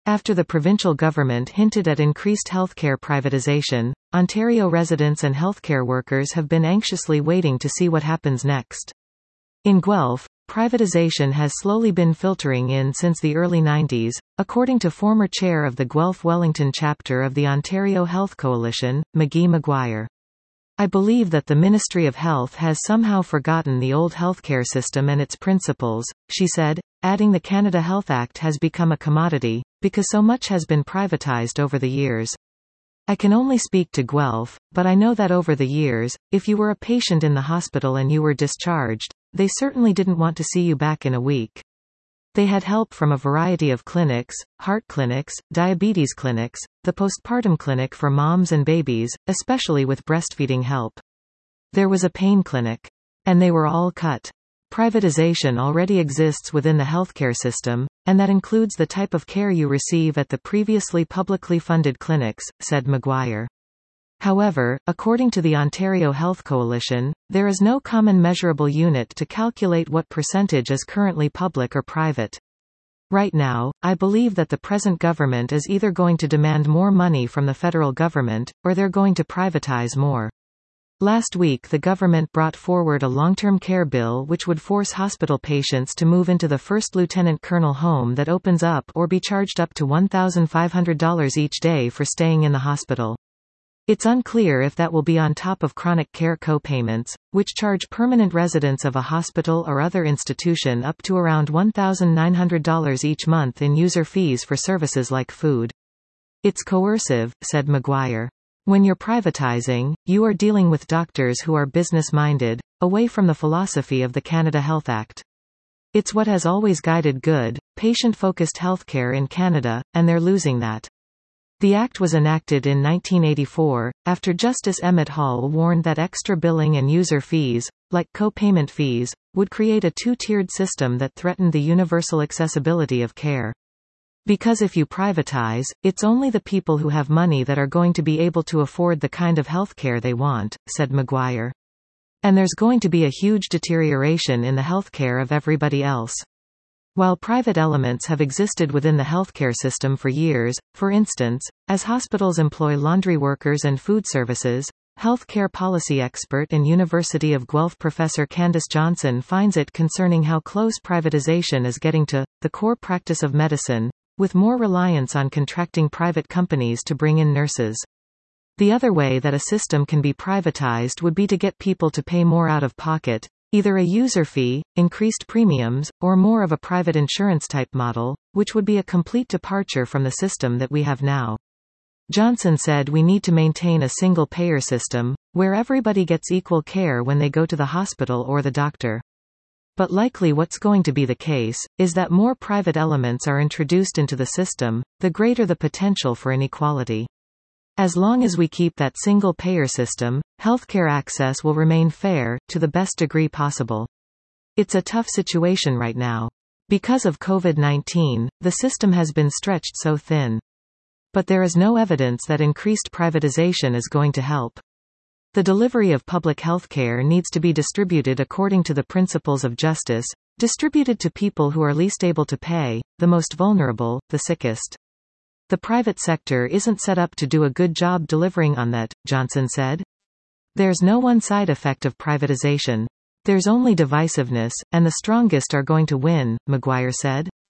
After the provincial government hinted at increased healthcare privatization, Ontario residents and healthcare workers have been anxiously waiting to see what happens next. In Guelph, privatization has slowly been filtering in since the early 90s, according to former chair of the Guelph Wellington chapter of the Ontario Health Coalition, Maggie Maguire. I believe that the Ministry of Health has somehow forgotten the old healthcare system and its principles, she said, adding the Canada Health Act has become a commodity, because so much has been privatized over the years. I can only speak to Guelph, but I know that over the years, if you were a patient in the hospital and you were discharged, they certainly didn't want to see you back in a week. They had help from a variety of clinics, heart clinics, diabetes clinics, the postpartum clinic for moms and babies, especially with breastfeeding help. There was a pain clinic. And they were all cut. Privatization already exists within the healthcare system, and that includes the type of care you receive at the previously publicly funded clinics, said Maguire. However, according to the Ontario Health Coalition, there is no common measurable unit to calculate what percentage is currently public or private. Right now, I believe that the present government is either going to demand more money from the federal government, or they're going to privatize more. Last week the government brought forward a long-term care bill which would force hospital patients to move into the first lieutenant colonel home that opens up or be charged up to $1,500 each day for staying in the hospital. It's unclear if that will be on top of chronic care co-payments, which charge permanent residents of a hospital or other institution up to around $1,900 each month in user fees for services like food. It's coercive, said Maguire. When you're privatizing, you are dealing with doctors who are business-minded, away from the philosophy of the Canada Health Act. It's what has always guided good, patient-focused healthcare in Canada, and they're losing that. The Act was enacted in 1984, after Justice Emmett Hall warned that extra billing and user fees, like co-payment fees, would create a two-tiered system that threatened the universal accessibility of care. Because if you privatize, it's only the people who have money that are going to be able to afford the kind of healthcare they want, said Maguire. And there's going to be a huge deterioration in the healthcare of everybody else. While private elements have existed within the healthcare system for years, for instance, as hospitals employ laundry workers and food services, healthcare policy expert and University of Guelph Professor Candace Johnson finds it concerning how close privatization is getting to the core practice of medicine, with more reliance on contracting private companies to bring in nurses. The other way that a system can be privatized would be to get people to pay more out of pocket, either a user fee, increased premiums, or more of a private insurance-type model, which would be a complete departure from the system that we have now. Johnson said we need to maintain a single-payer system, where everybody gets equal care when they go to the hospital or the doctor. But likely what's going to be the case, is that more private elements are introduced into the system, the greater the potential for inequality. As long as we keep that single-payer system, healthcare access will remain fair, to the best degree possible. It's a tough situation right now. Because of COVID-19, the system has been stretched so thin. But there is no evidence that increased privatization is going to help. The delivery of public healthcare needs to be distributed according to the principles of justice, distributed to people who are least able to pay, the most vulnerable, the sickest. The private sector isn't set up to do a good job delivering on that, Johnson said. There's no one side effect of privatization. There's only divisiveness, and the strongest are going to win, Maguire said.